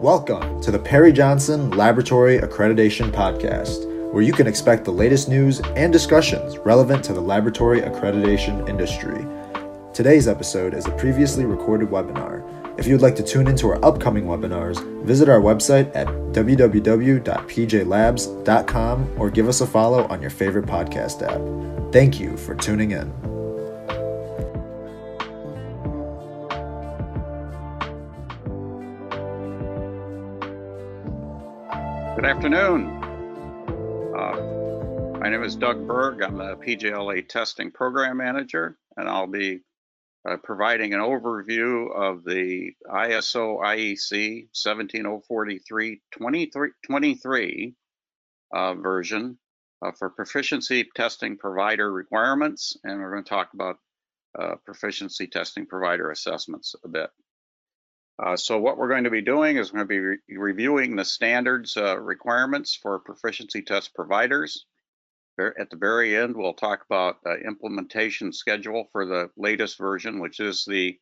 Welcome to the Perry Johnson Laboratory Accreditation Podcast, where you can expect the latest news and discussions relevant to the laboratory accreditation industry. Today's episode is a previously recorded webinar. If you would like to tune into our upcoming webinars, visit our website at www.pjlabs.com or give us a follow on your favorite podcast app. Thank you for tuning in. Good afternoon. My name is Doug Berg. I'm the PJLA Testing Program Manager, and I'll be providing an overview of the ISO IEC 17043-23 version for proficiency testing provider requirements, and we're going to talk about proficiency testing provider assessments a bit. So what we're going to be doing is we're going to be reviewing the standards requirements for proficiency test providers. At the very end, we'll talk about implementation schedule for the latest version, which is the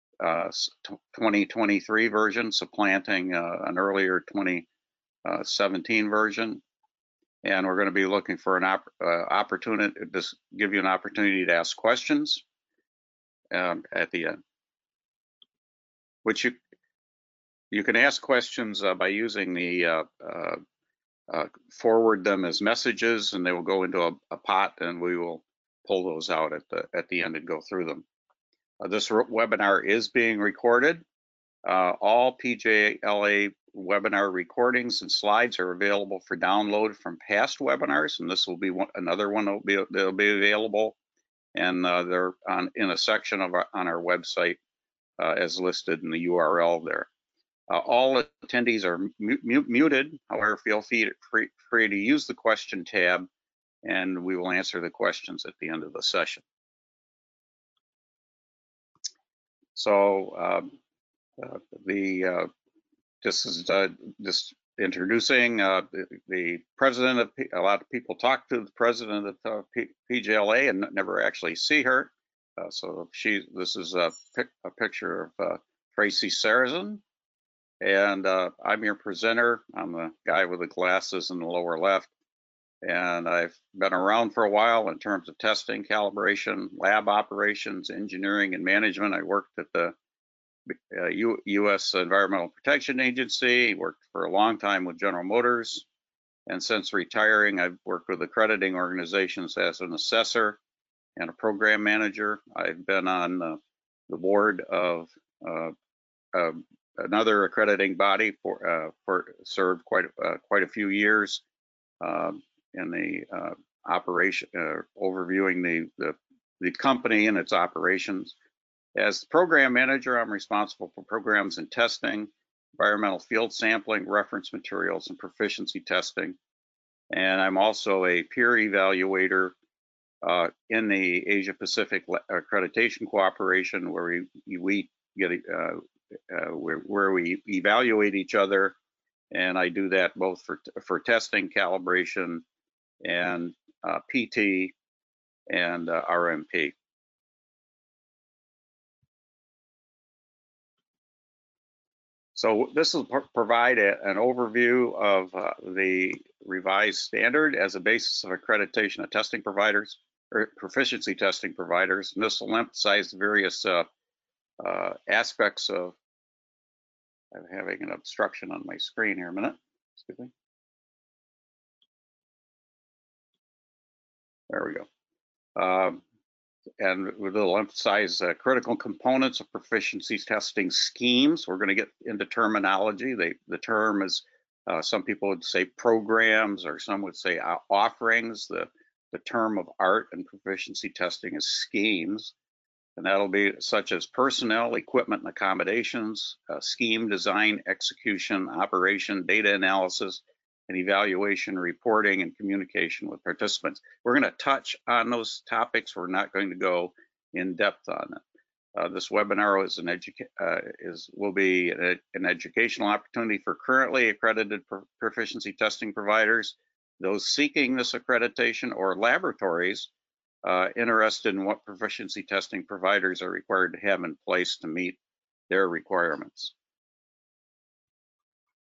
2023 version, supplanting an earlier 2017 version. And we're going to be looking for an opportunity to give you an opportunity to ask questions at the end, which you can ask questions by using the forward them as messages, and they will go into a pot, and we will pull those out at the end and go through them. This webinar is being recorded. All PJLA webinar recordings and slides are available for download from past webinars, and this will be another one that'll be available, and they're in a section on our website as listed in the URL there. All attendees are muted. However, feel free to use the question tab, and we will answer the questions at the end of the session. So this is just introducing the president of a lot of people talk to the president of PJLA and never actually see her. So this is a picture of Tracy Sarazen. And I'm your presenter. I'm the guy with the glasses in the lower left. And I've been around for a while in terms of testing, calibration, lab operations, engineering, and management. I worked at the U.S. Environmental Protection Agency, worked for a long time with General Motors. And since retiring, I've worked with accrediting organizations as an assessor and a program manager. I've been on the board of another accrediting body for served quite a few years in the operation, overviewing the company and its operations. As the program manager, I'm responsible for programs and testing, environmental field sampling, reference materials, and proficiency testing. And I'm also a peer evaluator in the Asia Pacific Accreditation Cooperation, where we get where we evaluate each other, and I do that both for testing, calibration, and PT and RMP. So this will provide an overview of the revised standard as a basis of accreditation of testing providers or proficiency testing providers, and this will emphasize the various aspects of. I'm having an obstruction on my screen here a minute. Excuse me. There we go. And we'll emphasize critical components of proficiency testing schemes. We're going to get into terminology. The term is, some people would say programs, or some would say offerings. The term of art in proficiency testing is schemes. And that'll be such as personnel, equipment, and accommodations, scheme design, execution, operation, data analysis, and evaluation, reporting, and communication with participants. We're going to touch on those topics. We're not going to go in depth on it. This webinar will be an educational opportunity for currently accredited proficiency testing providers, those seeking this accreditation, or laboratories interested in what proficiency testing providers are required to have in place to meet their requirements.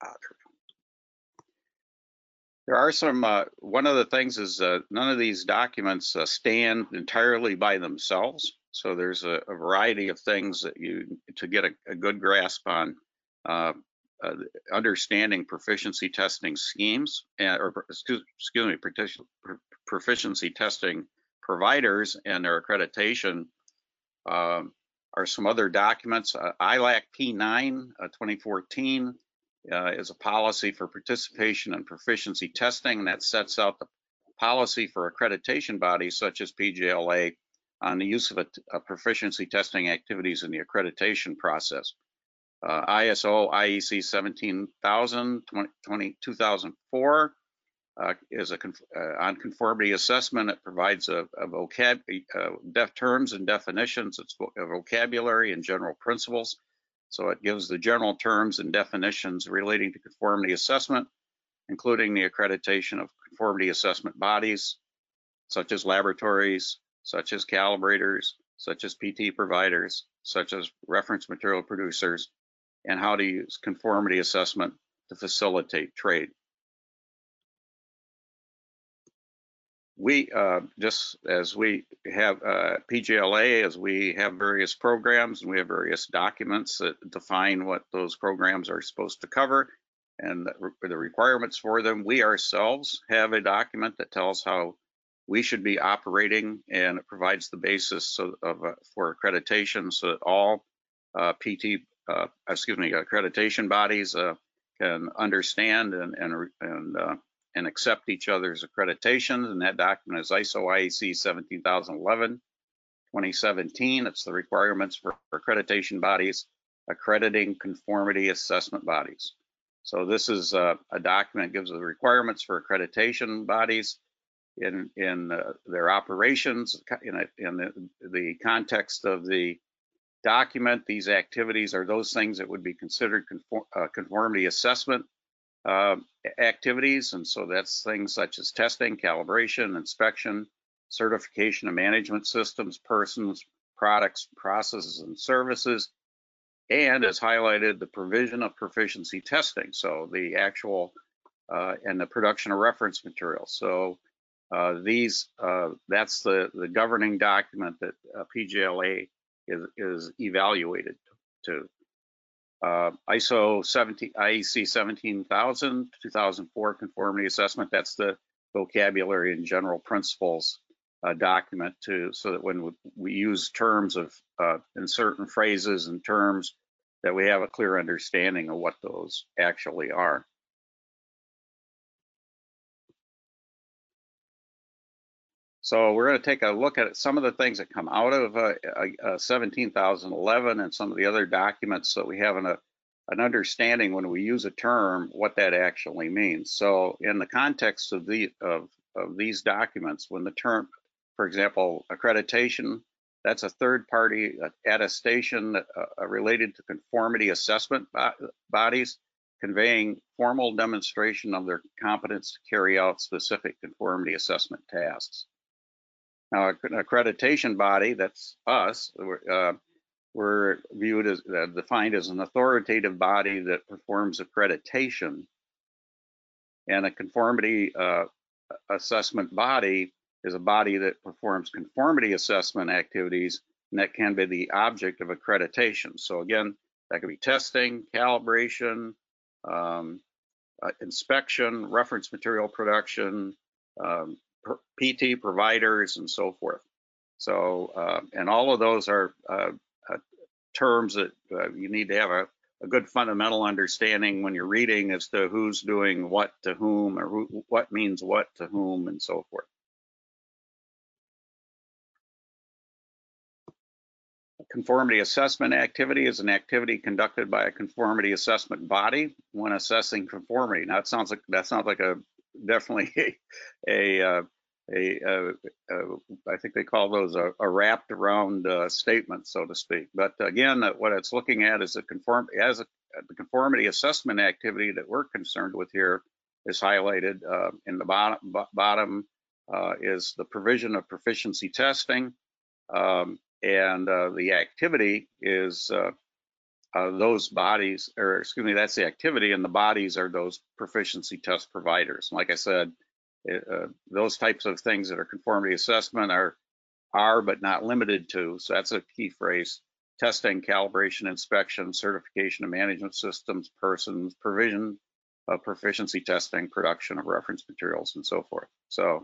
There are some, one of the things is none of these documents stand entirely by themselves. So there's a variety of things that to get a good grasp on understanding proficiency testing schemes, or excuse me, proficiency testing providers and their accreditation. Are some other documents. ILAC P9 2014 is a policy for participation in proficiency testing that sets out the policy for accreditation bodies such as PGLA on the use of proficiency testing activities in the accreditation process. ISO IEC 17000 2004 is on conformity assessment. It provides a terms and definitions. It's a vocabulary and general principles. So it gives the general terms and definitions relating to conformity assessment, including the accreditation of conformity assessment bodies, such as laboratories, such as calibrators, such as PT providers, such as reference material producers, and how to use conformity assessment to facilitate trade. We, just as we have PGLA, as we have various programs and we have various documents that define what those programs are supposed to cover and the requirements for them, we ourselves have a document that tells how we should be operating, and it provides the basis for accreditation so that all accreditation bodies can understand and accept each other's accreditations. And that document is ISO IEC 17011 2017. It's the requirements for accreditation bodies accrediting conformity assessment bodies. So this is a document that gives the requirements for accreditation bodies in their operations. In the context of the document, these activities are those things that would be considered conformity assessment activities. And so that's things such as testing, calibration, inspection, certification of management systems, persons, products, processes, and services, and as highlighted, the provision of proficiency testing. So the actual and the production of reference materials. So that's the governing document that PGLA is evaluated to. ISO IEC 17000 2004 conformity assessment. That's the vocabulary and general principles document so that when we use terms in certain phrases and terms, that we have a clear understanding of what those actually are. So we're going to take a look at some of the things that come out of 17011 and some of the other documents, so we have an understanding when we use a term what that actually means. So in the context of these documents, when the term, for example, accreditation, that's a third-party attestation related to conformity assessment bodies, conveying formal demonstration of their competence to carry out specific conformity assessment tasks. Now, an accreditation body, that's us, we're viewed as defined as an authoritative body that performs accreditation. And a conformity assessment body is a body that performs conformity assessment activities, and that can be the object of accreditation. So again, that could be testing, calibration, inspection, reference material production, PT providers, and so forth. So, and all of those are terms that you need to have a good fundamental understanding when you're reading as to who's doing what to whom, or what means what to whom, and so forth. Conformity assessment activity is an activity conducted by a conformity assessment body when assessing conformity. Now, that sounds like a definitely I think they call those a wrapped around statement, so to speak. But again, what it's looking at is the conformity assessment activity that we're concerned with here is highlighted in the bottom is the provision of proficiency testing. And the activity is those bodies, or excuse me, that's the activity, and the bodies are those proficiency test providers. Like I said, those types of things that are conformity assessment are but not limited to, so that's a key phrase: testing, calibration, inspection, certification of management systems, persons, provision of proficiency testing, production of reference materials, and so forth. So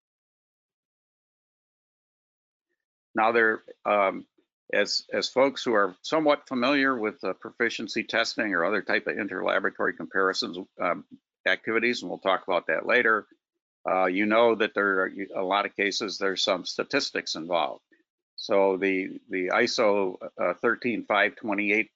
now there, as folks who are somewhat familiar with proficiency testing or other type of interlaboratory comparisons activities, and we'll talk about that later, you know that there are a lot of cases there's some statistics involved. So the ISO 13528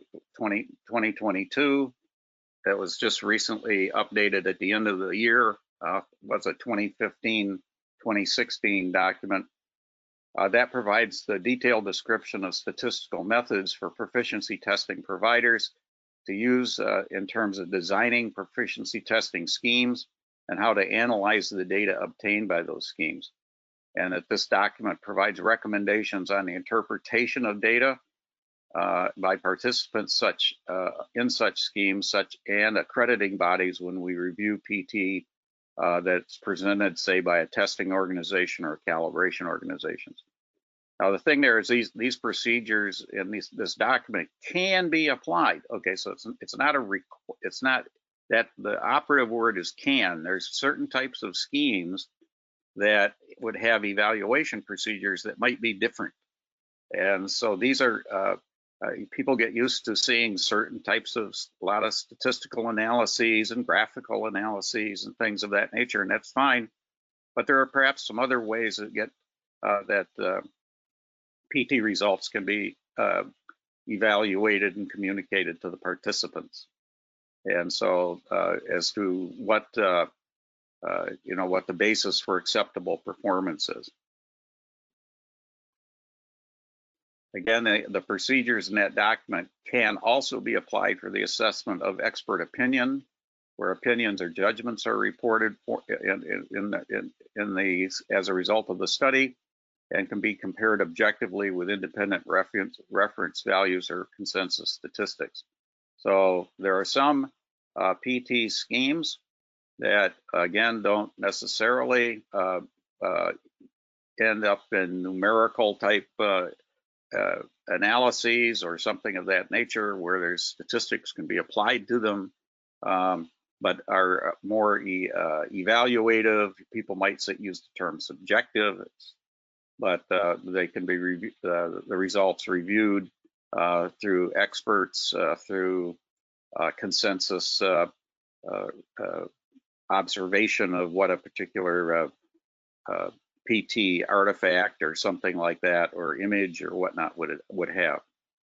2022 that was just recently updated at the end of the year, was a 2015-2016 document. That provides the detailed description of statistical methods for proficiency testing providers to use in terms of designing proficiency testing schemes and how to analyze the data obtained by those schemes. And that this document provides recommendations on the interpretation of data by participants in such schemes and accrediting bodies when we review PT that's presented, say, by a testing organization or calibration organizations. Now the thing there is these procedures in this document can be applied. Okay, so it's not that the operative word is can. There's certain types of schemes that would have evaluation procedures that might be different, and so these are people get used to seeing certain types of a lot of statistical analyses and graphical analyses and things of that nature, and that's fine. But there are perhaps some other ways that get PT results can be evaluated and communicated to the participants. And so as to what what the basis for acceptable performance is. Again, the procedures in that document can also be applied for the assessment of expert opinion, where opinions or judgments are reported in these as a result of the study, and can be compared objectively with independent reference values or consensus statistics. So there are some PT schemes that, again, don't necessarily end up in numerical type analyses or something of that nature, where there's statistics can be applied to them, but are more evaluative. People might use the term subjective, but they can be the results reviewed through experts, through consensus observation of what a particular PT artifact or something like that, or image or whatnot would have.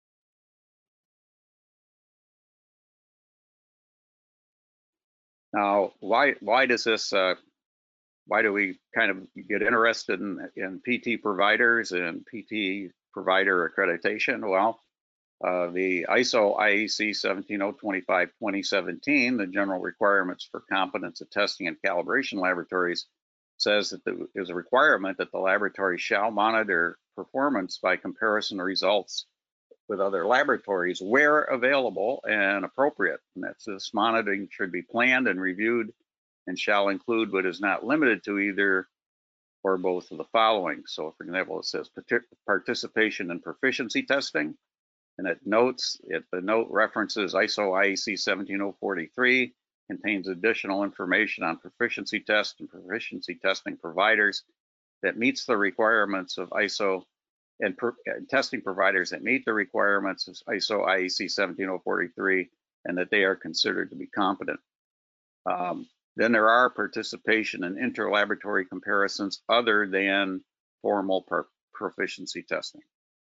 Now, why does this? Why do we kind of get interested in PT providers and PT provider accreditation? Well, the ISO IEC 17025-2017, the general requirements for competence of testing and calibration laboratories, says that there is a requirement that the laboratory shall monitor performance by comparison results with other laboratories where available and appropriate. And that's this monitoring should be planned and reviewed and shall include but is not limited to either or both of the following. So for example, it says participation in proficiency testing, and the note references ISO IEC 17043, contains additional information on proficiency test and proficiency testing providers that meets the requirements of ISO and testing providers that meet the requirements of ISO IEC 17043 and that they are considered to be competent. Then there are participation in interlaboratory comparisons other than formal proficiency testing.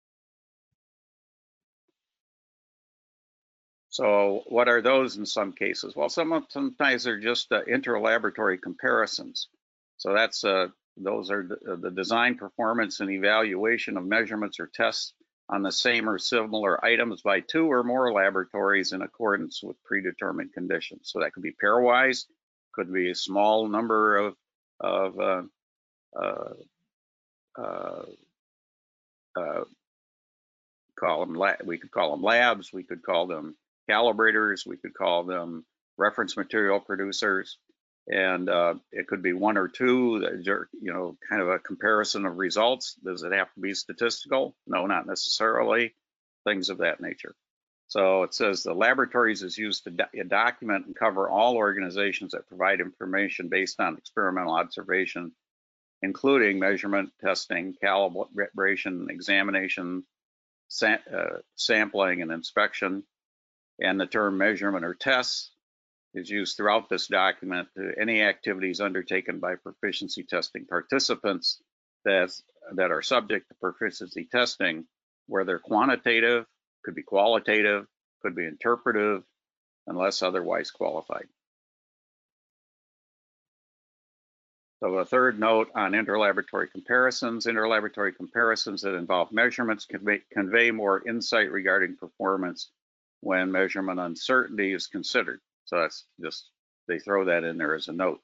So what are those in some cases? Well, sometimes they're just interlaboratory comparisons. So that's those are the design, performance, and evaluation of measurements or tests on the same or similar items by two or more laboratories in accordance with predetermined conditions. So that could be pairwise, could be a small number of call them labs, we could call them calibrators, we could call them reference material producers, and it could be one or two that are, kind of a comparison of results. Does it have to be statistical? No, not necessarily. Things of that nature. So it says the laboratories is used to document and cover all organizations that provide information based on experimental observation, including measurement, testing, calibration, examination, sampling, and inspection. And the term measurement or tests is used throughout this document to any activities undertaken by proficiency testing participants that are subject to proficiency testing, where they're quantitative, could be qualitative, could be interpretive, unless otherwise qualified. So a third note on interlaboratory comparisons. Interlaboratory comparisons that involve measurements convey more insight regarding performance when measurement uncertainty is considered. So that's just, they throw that in there as a note.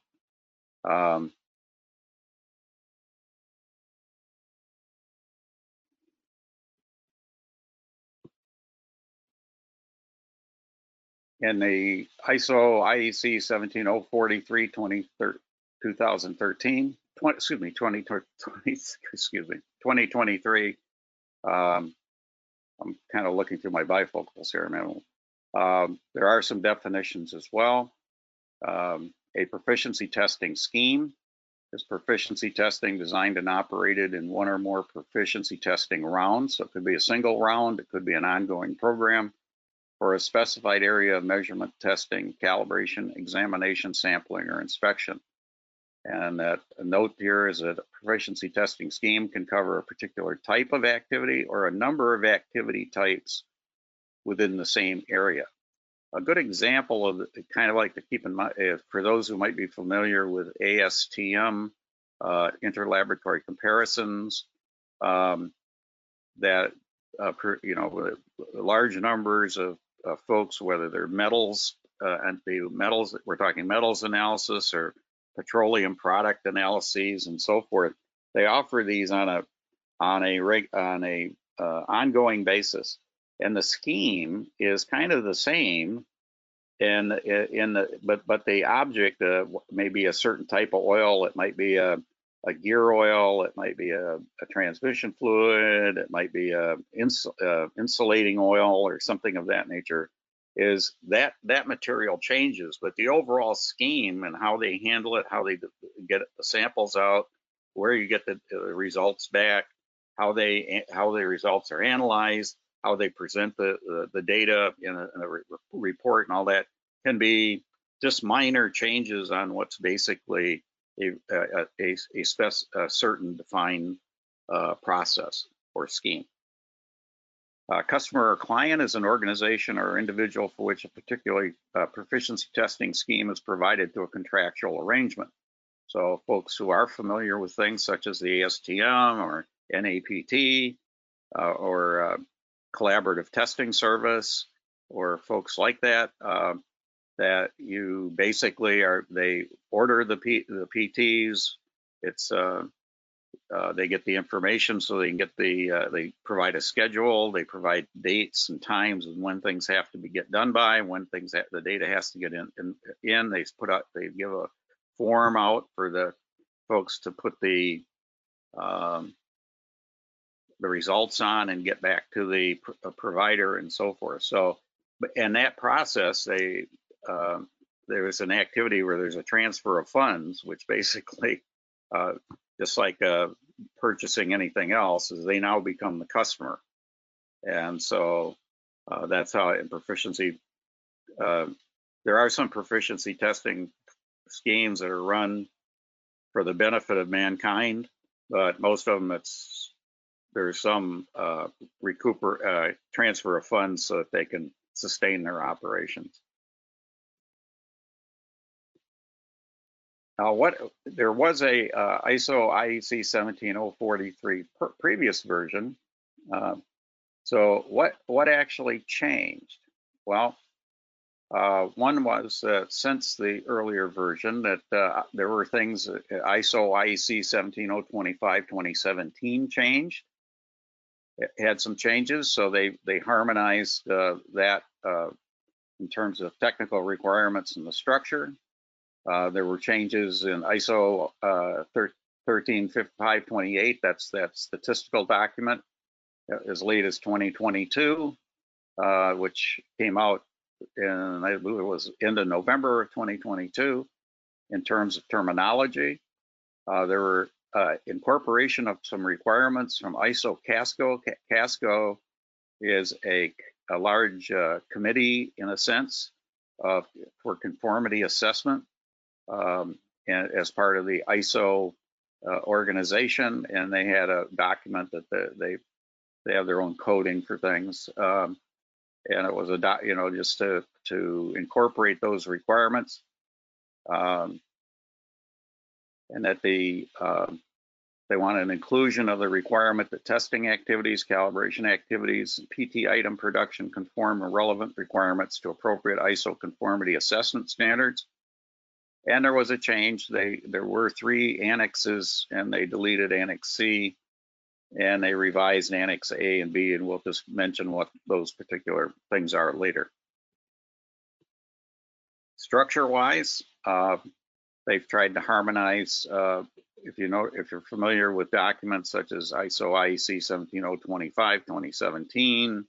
In the ISO IEC 17043 2023, I'm kind of looking through my bifocals here a minute. There are some definitions as well. A proficiency testing scheme is proficiency testing designed and operated in one or more proficiency testing rounds. So it could be a single round, it could be an ongoing program for a specified area of measurement, testing, calibration, examination, sampling, or inspection. And that a note here is that a proficiency testing scheme can cover a particular type of activity or a number of activity types within the same area. A good example of kind of like to keep in mind, for those who might be familiar with ASTM, interlaboratory comparisons, that large numbers of folks, whether they're metals, and the metals, we're talking metals analysis or petroleum product analyses and so forth, they offer these on a ongoing basis, and the scheme is kind of the same. And but the object may be a certain type of oil. It might be a gear oil. It might be a transmission fluid. It might be a insulating oil or something of that nature. Is that material changes, but the overall scheme and how they handle it, how they get the samples out, where you get the results back, how the results are analyzed, how they present the data in a report and all that, can be just minor changes on what's basically a certain defined process or scheme. Customer or client is an organization or individual for which a particular proficiency testing scheme is provided through a contractual arrangement. So folks who are familiar with things such as the ASTM or NAPT or collaborative testing service, or folks like that, that you basically they order the PTs. It's they get the information so they can get they provide a schedule, they provide dates and times and when things have to get done by, when the data has to get in. They give a form out for the folks to put the results on and get back to the provider and so forth. So, and that process, there is an activity where there's a transfer of funds, which basically, just like purchasing anything else, is they now become the customer. And so that's how in proficiency, there are some proficiency testing schemes that are run for the benefit of mankind, but most of them there's some transfer of funds so that they can sustain their operations. There was a ISO IEC 17043 previous version. So what actually changed? Well, one was since the earlier version that there were things ISO IEC 17025 2017 changed. had some changes, so they harmonized that in terms of technical requirements and the structure. There were changes in ISO 13528. That's that statistical document as late as 2022, which came out in, I believe it was end of November of 2022. In terms of terminology, there were incorporation of some requirements from ISO CASCO. CASCO is a large committee, in a sense, for conformity assessment, and as part of the ISO organization, and they had a document that they have their own coding for things, and it was just to incorporate those requirements, and that they want an inclusion of the requirement that testing activities, calibration activities, and PT item production conform to relevant requirements to appropriate ISO conformity assessment standards. And there was a change. There were 3 annexes, and they deleted Annex C, and they revised Annex A and B, and we'll just mention what those particular things are later. Structure-wise, they've tried to harmonize. If you're familiar with documents such as ISO IEC 17025 2017,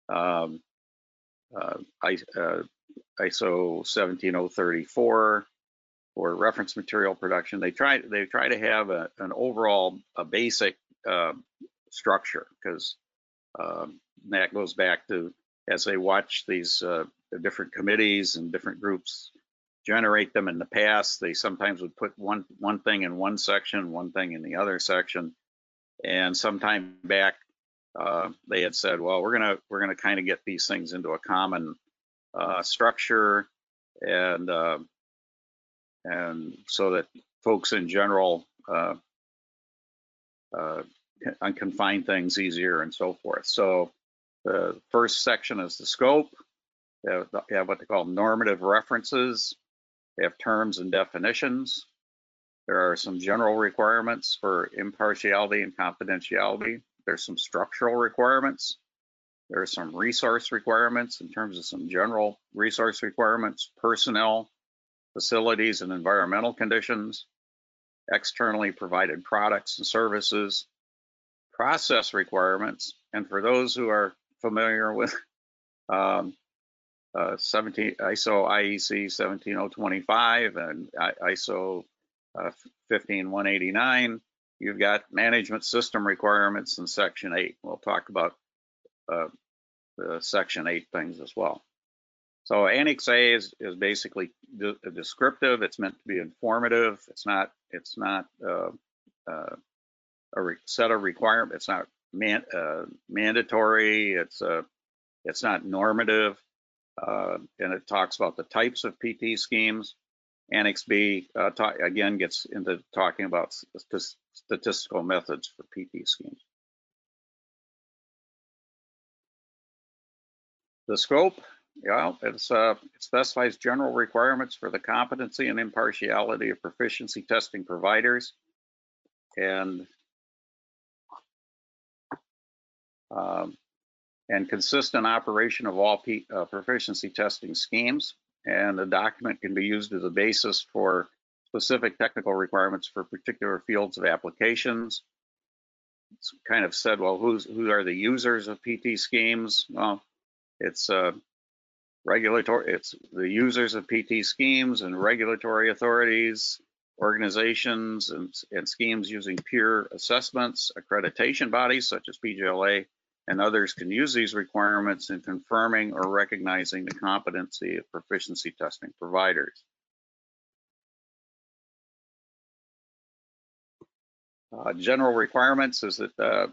ISO 17034 for reference material production, they try to have an overall basic structure, because that goes back to, as they watch these the different committees and different groups generate them in the past, they sometimes would put one thing in one section, one thing in the other section, and sometime back they had said, well, we're gonna kind of get these things into a common structure, and so that folks in general can find things easier and so forth. So the first section is the scope. They have what they call normative references. They have terms and definitions. There are some general requirements for impartiality and confidentiality. There's some structural requirements. There are some resource requirements in terms of some general resource requirements, personnel, facilities, and environmental conditions, externally provided products and services, process requirements. And for those who are familiar with ISO IEC 17025 and ISO 15189, you've got management system requirements in Section 8. We'll talk about the Section 8 things as well. So Annex A is basically descriptive. It's meant to be informative. It's not a set of requirements. It's not mandatory. It's not normative. And it talks about the types of PT schemes. Annex B again gets into talking about statistical methods for PT schemes. The scope, it specifies general requirements for the competency and impartiality of proficiency testing providers, and consistent operation of all proficiency testing schemes. And the document can be used as a basis for specific technical requirements for particular fields of applications. It's kind of said, well, who are the users of PT schemes? Well, it's regulatory. It's the users of PT schemes and regulatory authorities, organizations, and schemes using peer assessments, accreditation bodies such as PGLA, and others can use these requirements in confirming or recognizing the competency of proficiency testing providers. General requirements is that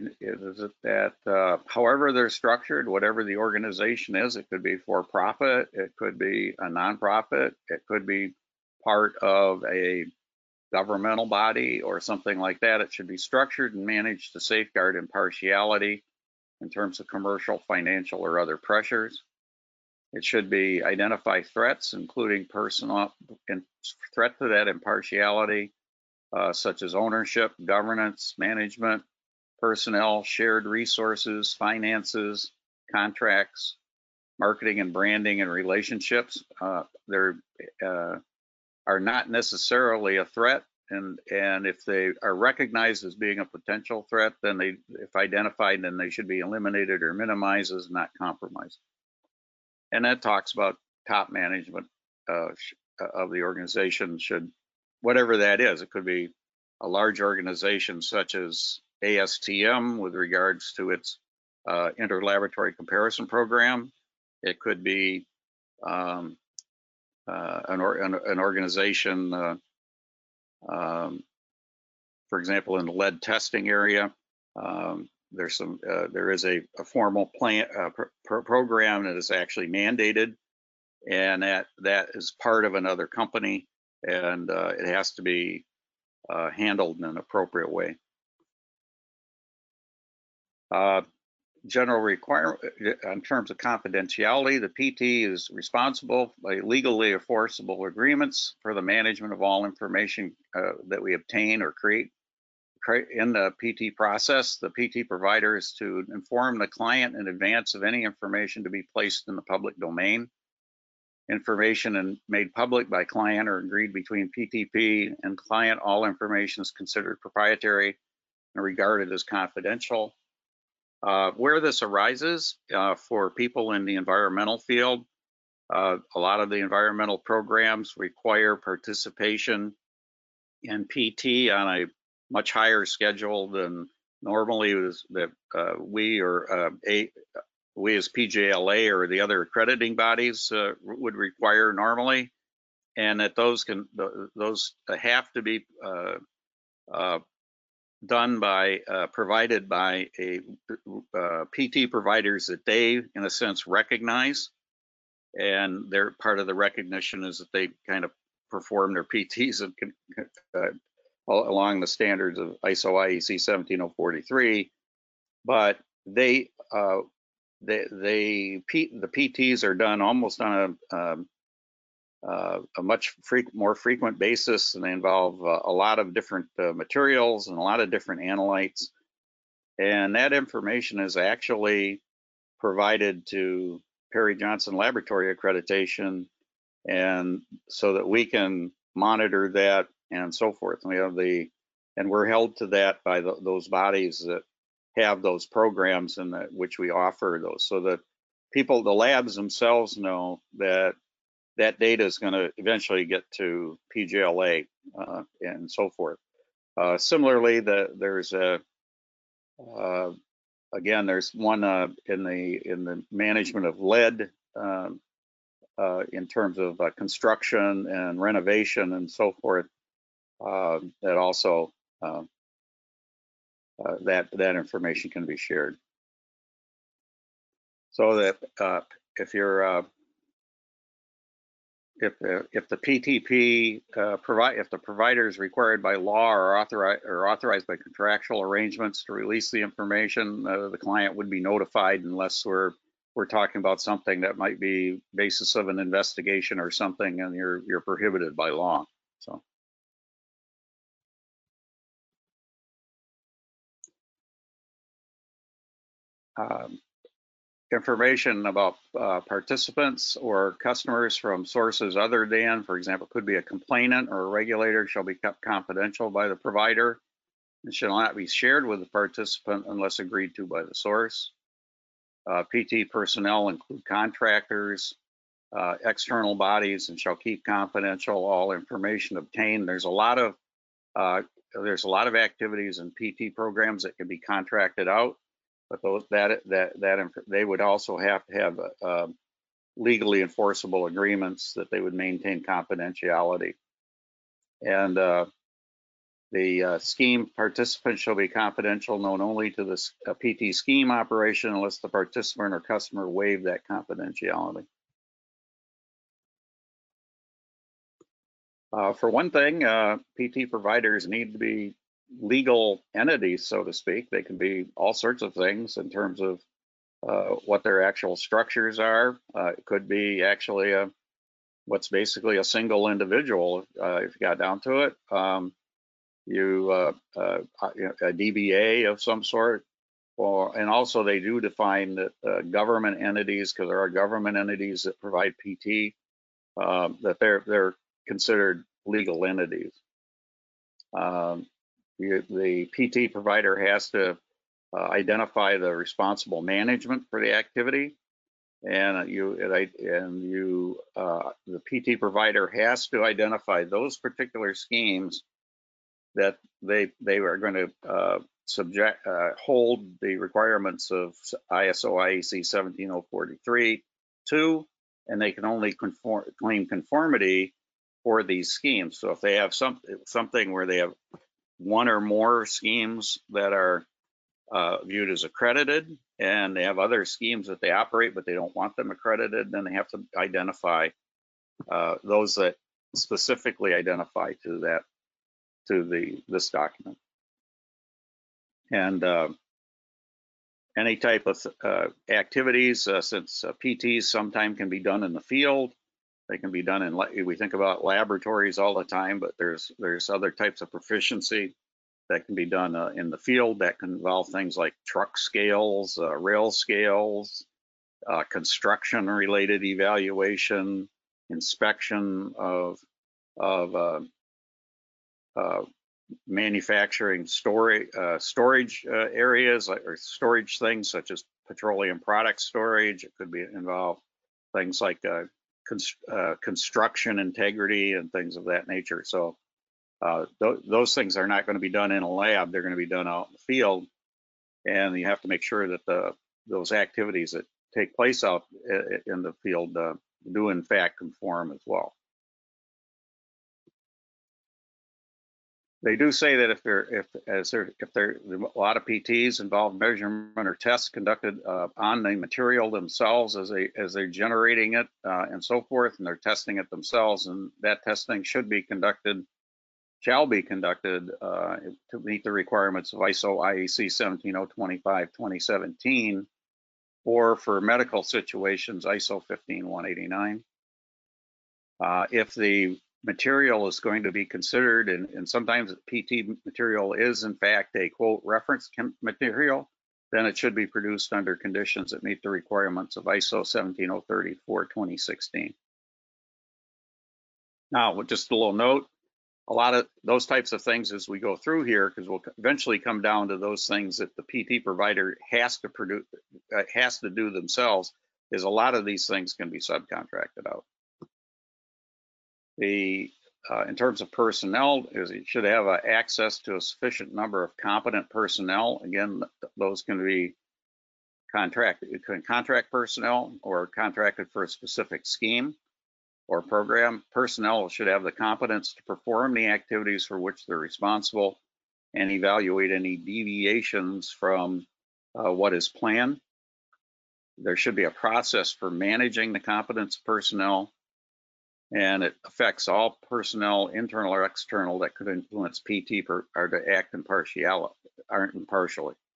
however they're structured, whatever the organization is, it could be for-profit, it could be a nonprofit, it could be part of a governmental body or something like that. It should be structured and managed to safeguard impartiality in terms of commercial, financial, or other pressures. It should be identify threats, including personal and threat to that impartiality, such as ownership, governance, management, personnel, shared resources, finances, contracts, marketing and branding, and relationships. They're are not necessarily a threat, and if they are recognized as being a potential threat, then they, if identified, then they should be eliminated or minimized as not compromised. And that talks about top management of the organization should, whatever that is, it could be a large organization such as ASTM with regards to its interlaboratory comparison program. It could be an organization, for example, in the lead testing area. There is a formal plan program that is actually mandated, and that is part of another company, and it has to be handled in an appropriate way. General requirement in terms of confidentiality, the PT is responsible by legally enforceable agreements for the management of all information that we obtain or create in the PT process. The PT provider is to inform the client in advance of any information to be placed in the public domain. Information made public by client or agreed between PTP and client, all information is considered proprietary and regarded as confidential. Where this arises for people in the environmental field, a lot of the environmental programs require participation in PT on a much higher schedule than normally we as PJLA or the other accrediting bodies would require normally, and that those have to be done by provided by a PT providers that they, in a sense, recognize, and their part of the recognition is that they kind of perform their PTs along the standards of ISO IEC 17043, but the PTs are done almost on a much more frequent basis, and they involve a lot of different materials and a lot of different analytes. And that information is actually provided to Perry Johnson Laboratory Accreditation, and so that we can monitor that and so forth. And we're held to that by those bodies that have those programs and which we offer those, so that the labs themselves know that that data is going to eventually get to PJLA and so forth. Similarly, there's one in the management of lead in terms of construction and renovation and so forth. That also that information can be shared, so that if the PTP if the provider is required by law or authorized by contractual arrangements to release the information, the client would be notified, unless we're talking about something that might be basis of an investigation or something, and you're prohibited by law. So. Information about participants or customers from sources other than, for example, could be a complainant or a regulator, shall be kept confidential by the provider and shall not be shared with the participant unless agreed to by the source. PT personnel include contractors, external bodies, and shall keep confidential all information obtained. There's a lot of activities in PT programs that can be contracted out, but they would also have to have legally enforceable agreements that they would maintain confidentiality. And the scheme participants shall be confidential, known only to the PT scheme operation, unless the participant or customer waive that confidentiality. For one thing, PT providers need to be legal entities, so to speak. They can be all sorts of things in terms of what their actual structures are. It could be actually what's basically a single individual, if you got down to it. a DBA of some sort. And also they do define that government entities, because there are government entities that provide PT, that they're considered legal entities. The PT provider has to identify the responsible management for the activity, and the PT provider has to identify those particular schemes that they are going to hold the requirements of ISO IEC 17043 to, and they can only claim conformity for these schemes. So if they have something where they have one or more schemes that are viewed as accredited, and they have other schemes that they operate but they don't want them accredited, then they have to identify those that specifically identify to this document. And any type of activities, since PTs sometimes can be done in the field, they can be done in, we think about laboratories all the time, but there's other types of proficiency that can be done in the field that can involve things like truck scales, rail scales, construction related evaluation, inspection of manufacturing storage areas, or storage things such as petroleum product storage. It could be involve things like construction integrity and things of that nature. So those things are not going to be done in a lab. They're going to be done out in the field, and you have to make sure that those activities that take place out in the field do in fact conform as well. They do say that if there a lot of PTs involve measurement or tests conducted on the material themselves as they're generating it and so forth, and they're testing it themselves, and that testing shall be conducted to meet the requirements of ISO IEC 17025:2017, or for medical situations ISO 15189. If the material is going to be considered, and sometimes PT material is in fact a quote reference material, then it should be produced under conditions that meet the requirements of ISO 17034:2016. Now, just a little note, a lot of those types of things as we go through here, because we'll eventually come down to those things that the PT provider has to do themselves, is a lot of these things can be subcontracted out. In terms of personnel, it should have access to a sufficient number of competent personnel. Again, those can be contract personnel or contracted for a specific scheme or program. Personnel should have the competence to perform the activities for which they're responsible and evaluate any deviations from what is planned. There should be a process for managing the competence of personnel, and it affects all personnel, internal or external, that could influence PT or to act impartially.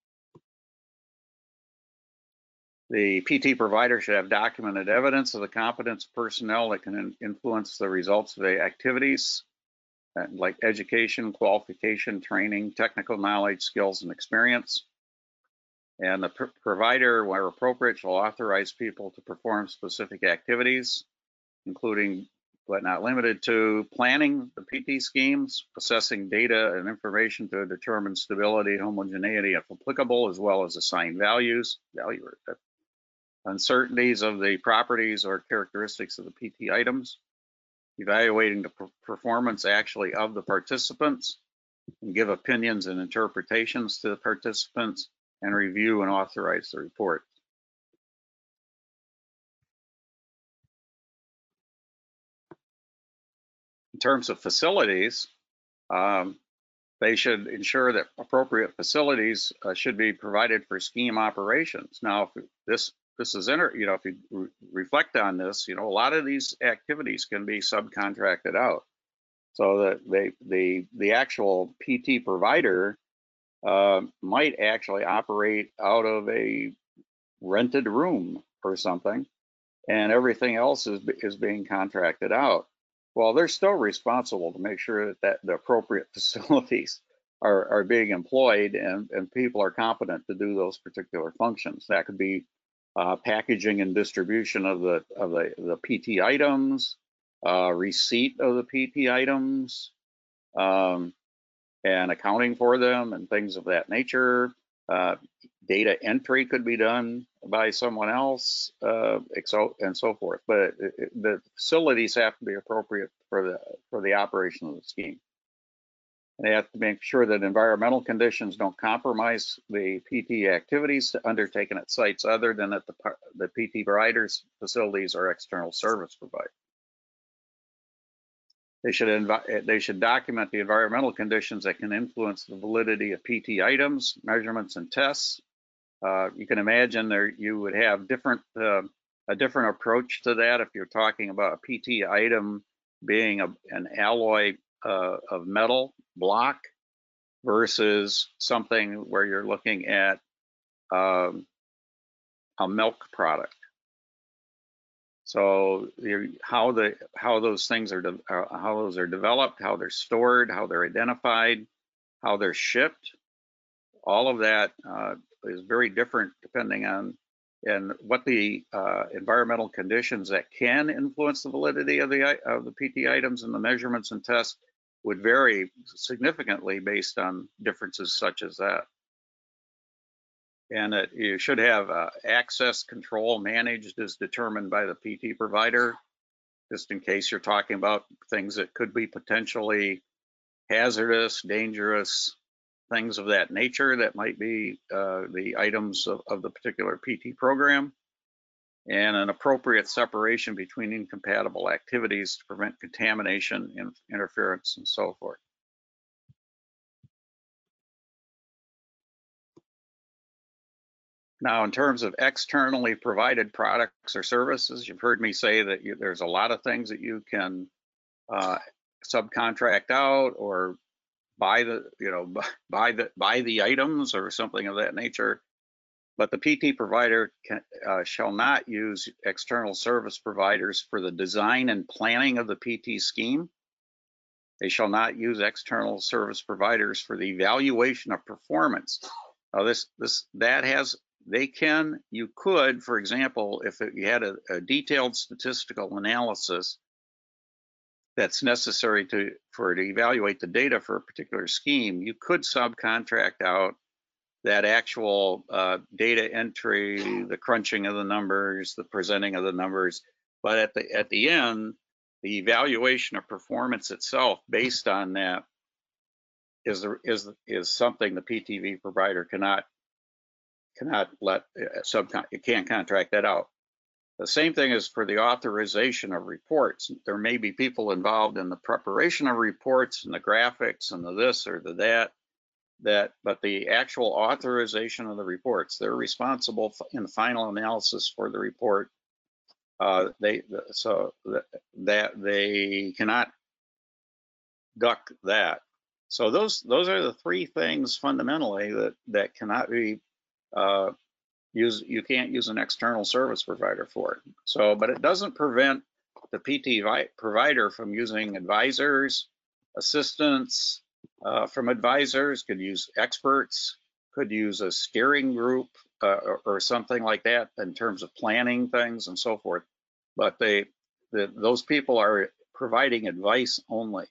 The PT provider should have documented evidence of the competence of personnel that can influence the results of the activities, like education, qualification, training, technical knowledge, skills, and experience. And the provider, where appropriate, shall authorize people to perform specific activities, including but not limited to planning the PT schemes, assessing data and information to determine stability, homogeneity if applicable, as well as assign values, uncertainties of the properties or characteristics of the PT items, evaluating the performance actually of the participants, and give opinions and interpretations to the participants, and review and authorize the report. In terms of facilities, they should ensure that appropriate facilities should be provided for scheme operations. Now, if this is if you reflect on this, a lot of these activities can be subcontracted out, so that the actual PT provider might actually operate out of a rented room or something, and everything else is being contracted out. Well, they're still responsible to make sure that the appropriate facilities are being employed and people are competent to do those particular functions. That could be packaging and distribution of the PT items, receipt of the PT items, um, and accounting for them and things of that nature. Uh, Data entry could be done by someone else, and so forth. But the facilities have to be appropriate for the operation of the scheme. They have to make sure that environmental conditions don't compromise the PT activities undertaken at sites other than at the PT providers, facilities, or external service provider. They should document the environmental conditions that can influence the validity of PT items, measurements, and tests. You can imagine you would have a different approach to that if you're talking about a PT item being an alloy of metal block versus something where you're looking at a milk product. So how those things are developed, how they're stored, how they're identified, how they're shipped, all of that is very different depending on what the environmental conditions that can influence the validity of the PT items and the measurements and tests would vary significantly based on differences such as that. And you should have access control managed as determined by the PT provider, just in case you're talking about things that could be potentially hazardous, dangerous, things of that nature that might be the items of the particular PT program, and an appropriate separation between incompatible activities to prevent contamination, interference, and so forth. Now, in terms of externally provided products or services, you've heard me say that there's a lot of things that you can subcontract out or buy the items or something of that nature. But the PT provider shall not use external service providers for the design and planning of the PT scheme. They shall not use external service providers for the evaluation of performance. Now, you could, for example, if you had a detailed statistical analysis that's necessary to evaluate the data for a particular scheme, you could subcontract out that actual data entry, the crunching of the numbers, the presenting of the numbers. But at the end, the evaluation of performance itself based on that is something the PTV provider cannot let it can't contract that out. The same thing is for the authorization of reports. There may be people involved in the preparation of reports and the graphics and the this or the that, but the actual authorization of the reports, they're responsible in the final analysis for the report. They cannot duck that. So those are the three things fundamentally that cannot be you can't use an external service provider for it. So, but it doesn't prevent the PT provider from using advisors, assistants from advisors, could use experts, could use a steering group or something like that in terms of planning things and so forth. But those people are providing advice only.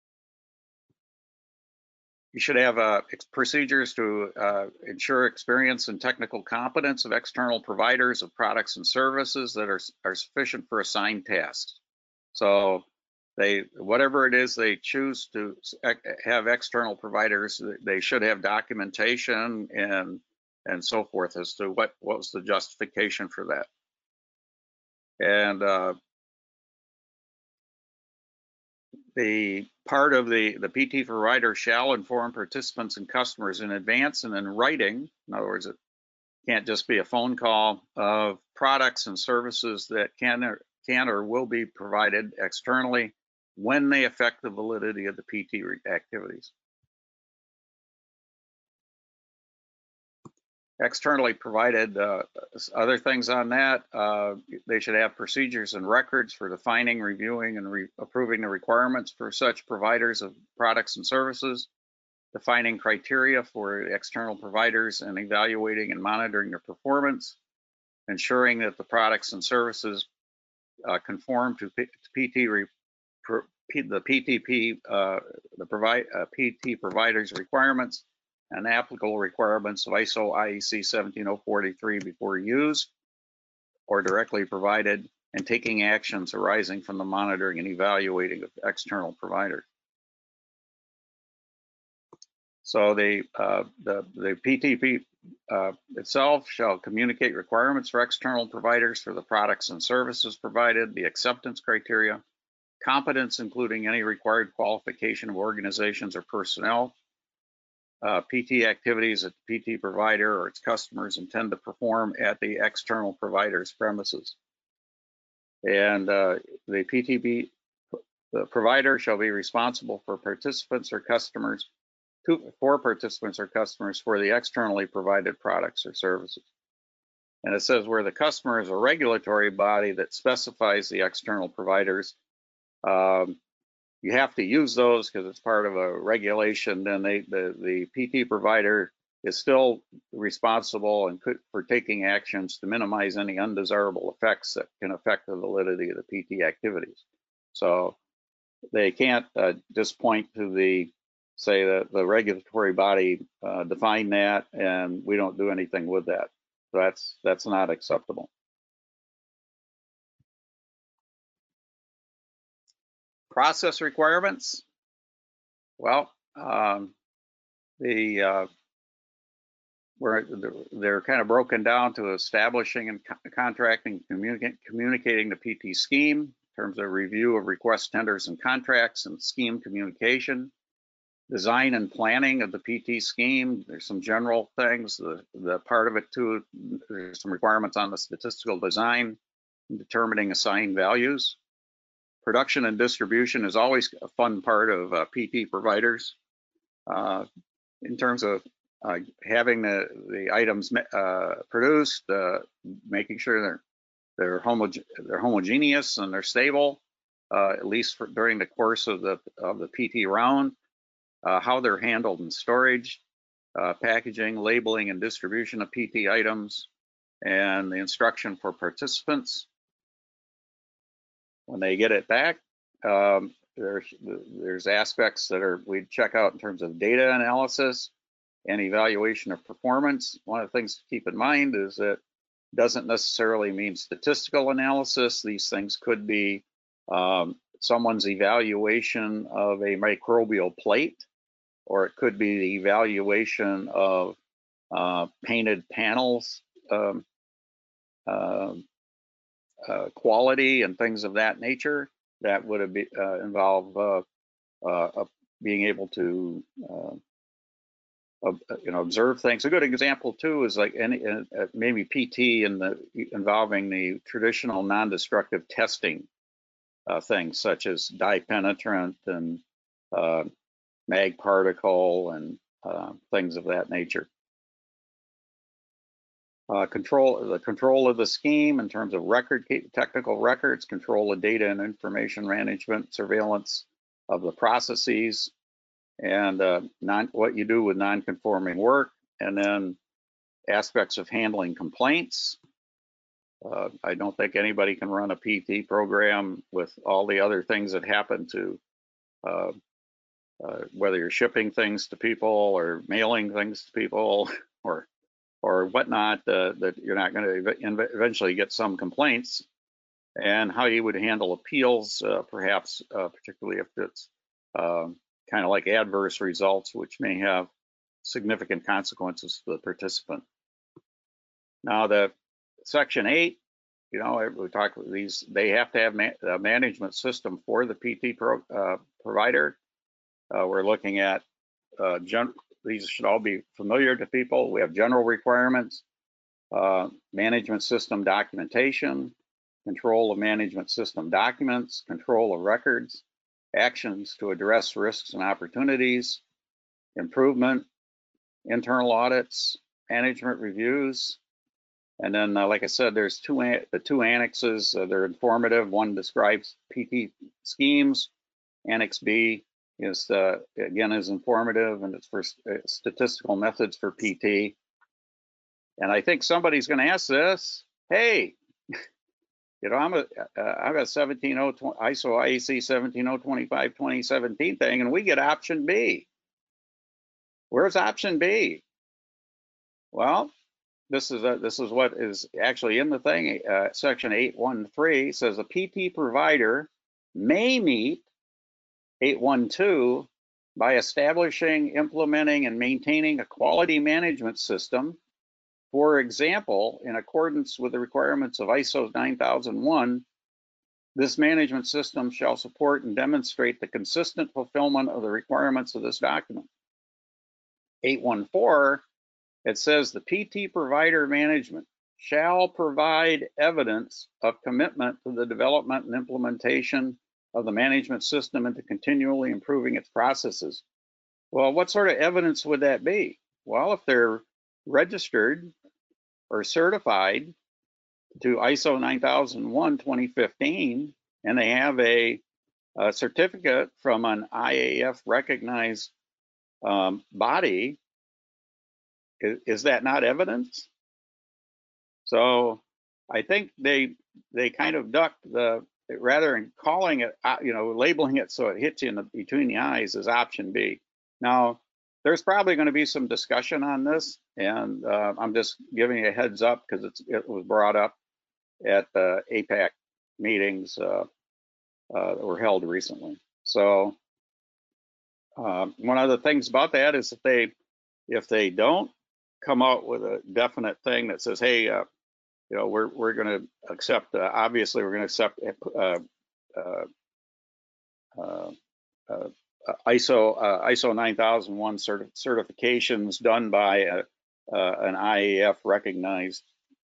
You should have procedures to ensure experience and technical competence of external providers of products and services that are sufficient for assigned tasks. So whatever it is they choose to have external providers, they should have documentation and so forth as to what was the justification for that. And the part of the PT provider shall inform participants and customers in advance and in writing. In other words, it can't just be a phone call of products and services that can or will be provided externally when they affect the validity of the PT activities. Externally provided, other things on that, they should have procedures and records for defining, reviewing, and approving the requirements for such providers of products and services, defining criteria for external providers and evaluating and monitoring their performance, ensuring that the products and services conform to the PTP, PT provider's requirements and applicable requirements of ISO IEC 17043 before used or directly provided, and taking actions arising from the monitoring and evaluating of external providers. So the PTP itself shall communicate requirements for external providers for the products and services provided, the acceptance criteria, competence including any required qualification of organizations or personnel, PT activities that the PT provider or its customers intend to perform at the external provider's premises. And the PTP, the provider shall be responsible for participants or customers, for the externally provided products or services. And it says where the customer is a regulatory body that specifies the external providers, you have to use those because it's part of a regulation. Then the PT provider is still responsible and for taking actions to minimize any undesirable effects that can affect the validity of the PT activities. So they can't just point to say that the regulatory body defined that and we don't do anything with that. So that's not acceptable. Process requirements. Well, they're kind of broken down to establishing and contracting, communicating the PT scheme in terms of review of request tenders and contracts and scheme communication, design and planning of the PT scheme. There's some general things. The part of it too, there's some requirements on the statistical design, determining assigned values. Production and distribution is always a fun part of PT providers in terms of having the items produced, making sure they're homogeneous and they're stable, at least during the course of the PT round. How they're handled in storage, packaging, labeling, and distribution of PT items, and the instruction for participants when they get it back. There's aspects that we'd check out in terms of data analysis and evaluation of performance. One of the things to keep in mind is that it doesn't necessarily mean statistical analysis. These things could be someone's evaluation of a microbial plate, or it could be the evaluation of painted panels, quality and things of that nature that would involve being able to observe things. A good example too is like maybe PT involving the traditional non-destructive testing things such as dye penetrant and mag particle and things of that nature. Control of the scheme in terms of technical records, control of data and information management, surveillance of the processes, and what you do with non-conforming work, and then aspects of handling complaints. I don't think anybody can run a PT program with all the other things that happen to whether you're shipping things to people or mailing things to people or whatnot, that you're not going to eventually get some complaints, and how you would handle appeals, perhaps particularly if it's kind of like adverse results, which may have significant consequences to the participant. Now, the Section 8, we talk about these, they have to have a management system for the PT provider. We're looking at these should all be familiar to people. We have general requirements, management system documentation, control of management system documents, control of records, actions to address risks and opportunities, improvement, internal audits, management reviews. And then, like I said, there's the two annexes. They're informative. One describes PT schemes. Annex B is again is informative, and it's for statistical methods for PT. And I think somebody's going to ask this. Hey, you know, I've got 17020 ISO IEC 17025 2017 thing, and we get option B. Where's option B? Well, this is what is actually in the thing. Section 813 says a PT provider may meet 812 by establishing, implementing, and maintaining a quality management system. For example, in accordance with the requirements of ISO 9001, this management system shall support and demonstrate the consistent fulfillment of the requirements of this document. 814, it says the PT provider management shall provide evidence of commitment to the development and implementation of the management system and to continually improving its processes. Well, what sort of evidence would that be? Well, if they're registered or certified to ISO 9001 2015 and they have a certificate from an IAF recognized body, is that not evidence? So I think they kind of ducked rather than calling it, labeling it so it hits you between the eyes as option B. Now, there's probably going to be some discussion on this, and I'm just giving you a heads up because it was brought up at the APAC meetings that were held recently. So one of the things about that is if they don't come out with a definite thing that says, hey, we're going to accept, obviously we're going to accept ISO 9001 certifications done by an IAF recognized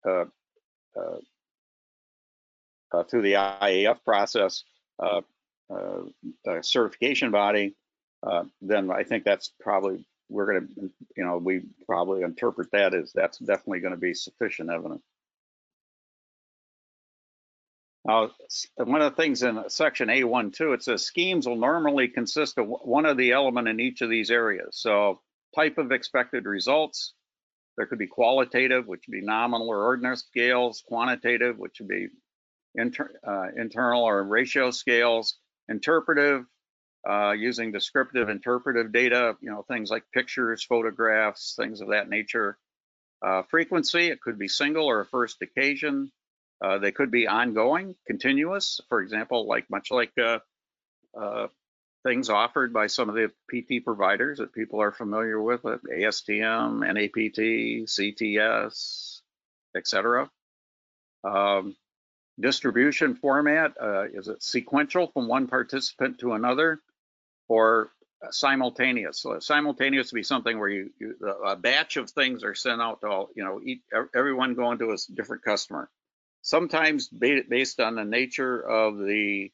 through the IAF process certification body, then I think that's probably, we probably interpret that as that's definitely going to be sufficient evidence. Now, one of the things in section A12, it says schemes will normally consist of one of the element in each of these areas. So type of expected results, there could be qualitative, which would be nominal or ordinal scales, quantitative, which would be internal or ratio scales, interpretive, using descriptive interpretive data, things like pictures, photographs, things of that nature. Frequency, it could be single or a first occasion. They could be ongoing, continuous, for example, much like things offered by some of the PT providers that people are familiar with, ASTM, NAPT, CTS, etc. Distribution format, is it sequential from one participant to another or simultaneous? So simultaneous would be something where a batch of things are sent out to all, everyone going to a different customer. Sometimes based on the nature of the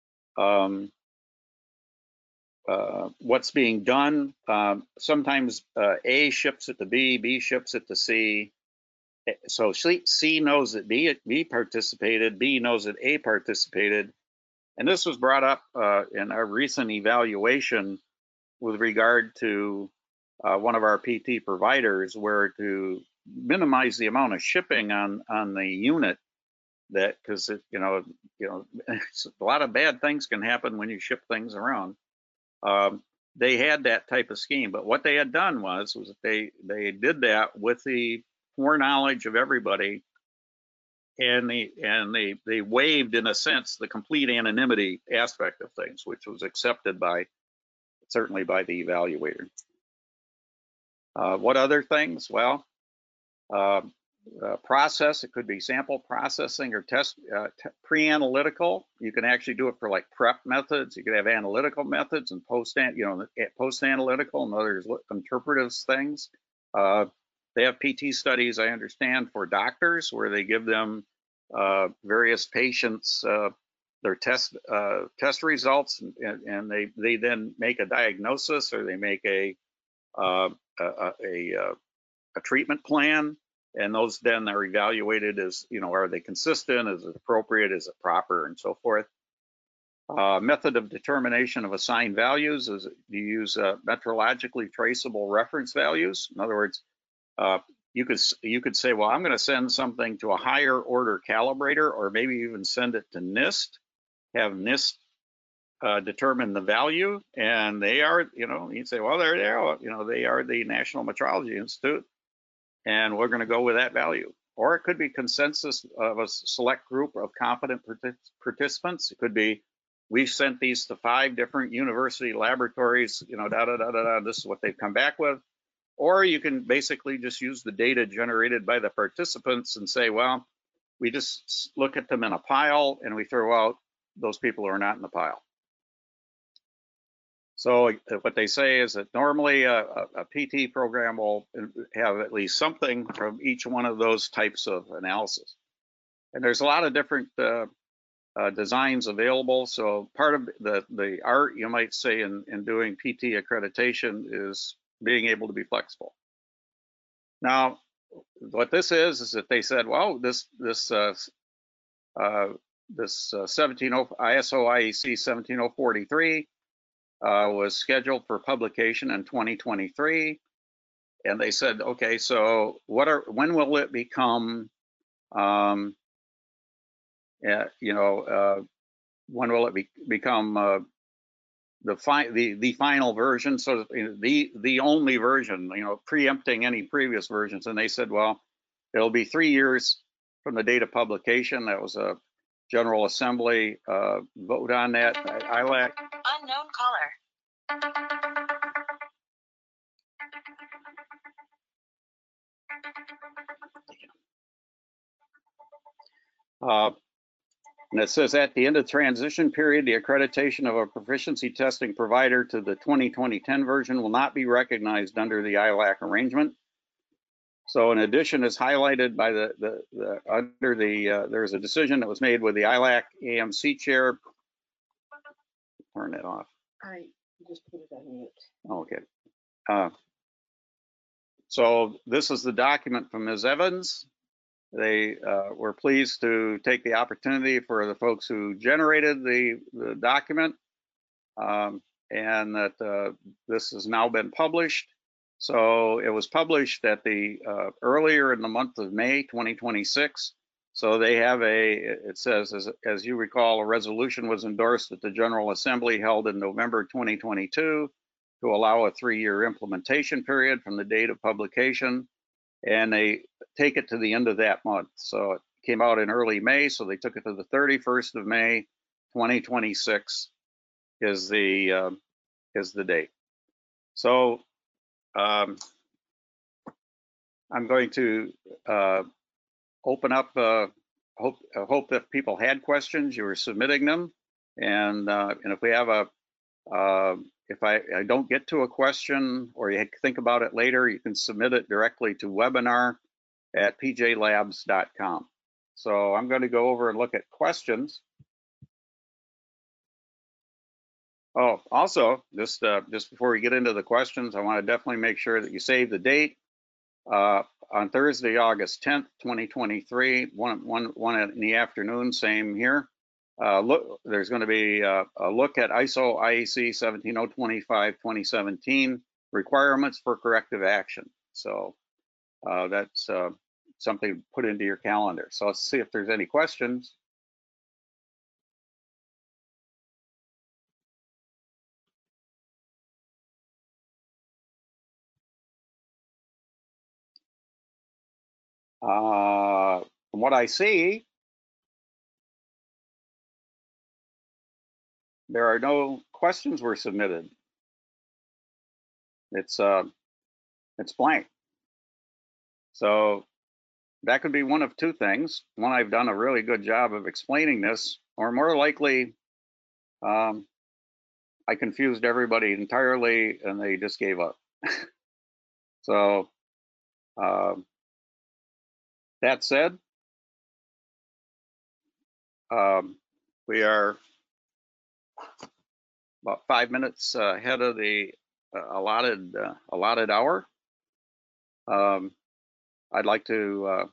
what's being done, sometimes A ships it to B ships it to C. So C knows that B participated, B knows that A participated. And this was brought up in our recent evaluation with regard to one of our PT providers, where to minimize the amount of shipping on the unit, that because a lot of bad things can happen when you ship things around. They had that type of scheme, but what they had done was they did that with the foreknowledge of everybody, and they waived, in a sense, the complete anonymity aspect of things, which was accepted certainly by the evaluator. What other things? Well, process, it could be sample processing or test pre-analytical. You can actually do it for like prep methods. You could have analytical methods and post-analytical and other interpretive things. They have PT studies, I understand, for doctors where they give them various patients their test results, and they then make a diagnosis, or they make a a treatment plan, and those then are evaluated as, are they consistent, is it appropriate, is it proper, and so forth. Method of determination of assigned values is you use metrologically traceable reference values. In other words, you could say, well, I'm going to send something to a higher order calibrator, or maybe even send it to NIST, have NIST determine the value, and they are, you'd say, well, there they are, they are the National Metrology Institute, and we're going to go with that value. Or it could be consensus of a select group of competent participants. It could be, we've sent these to 5 different university laboratories, this is what they've come back with. Or you can basically just use the data generated by the participants and say, well, we just look at them in a pile and we throw out those people who are not in the pile. So what they say is that normally a PT program will have at least something from each one of those types of analysis. And there's a lot of different designs available. So part of the art, you might say, in doing PT accreditation is being able to be flexible. Now, what this is that they said, well, this ISO IEC 17043 was scheduled for publication in 2023, and they said, okay, so when will it become, when will it become the final version? So the only version, preempting any previous versions. And they said, well, it'll be 3 years from the date of publication. That was a General Assembly vote on that. ILAC. Unknown caller. And it says, at the end of the transition period, the accreditation of a proficiency testing provider to the 2010 version will not be recognized under the ILAC arrangement. So in addition, as highlighted by there's a decision that was made with the ILAC AMC chair. Turn it off. I just put it on mute. Okay. So this is the document from Ms. Evans. They were pleased to take the opportunity for the folks who generated the document, and that this has now been published. So it was published at the earlier in the month of May 2026. So they have it says, as you recall, a resolution was endorsed at the General Assembly held in November 2022 to allow a 3-year implementation period from the date of publication. And they take it to the end of that month. So it came out in early May, so they took it to the 31st of May, 2026 is the date. So I'm going to open up. Hope that people had questions, you were submitting them, and if we have if I don't get to a question or you think about it later, you can submit it directly to webinar@pjlabs.com. So I'm going to go over and look at questions. Oh, also, just before we get into the questions, I want to definitely make sure that you save the date. On Thursday, August 10th, 2023, one in the afternoon, same here. There's going to be a look at ISO IEC 17025-2017 requirements for corrective action. So that's something to put into your calendar. So let's see if there's any questions. From what I see, there are no questions were submitted. It's blank. So that could be one of two things. One, I've done a really good job of explaining this, or more likely, I confused everybody entirely and they just gave up. So that said, we are about 5 minutes ahead of the allotted hour. I'd like to,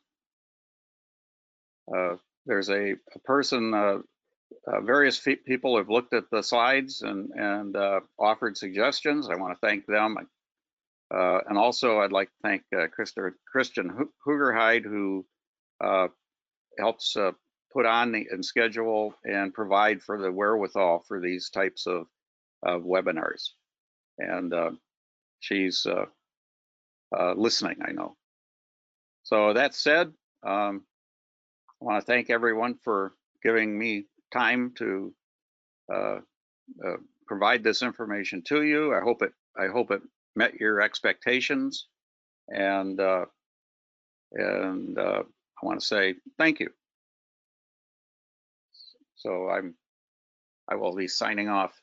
there's a person, various people have looked at the slides and offered suggestions. I want to thank them. And also I'd like to thank Christian Hoogerhide, who helps put on and schedule and provide for the wherewithal for these types of webinars. And she's listening, I know. So that said, I want to thank everyone for giving me time to provide this information to you. I hope it met your expectations, and I want to say thank you. So I will be signing off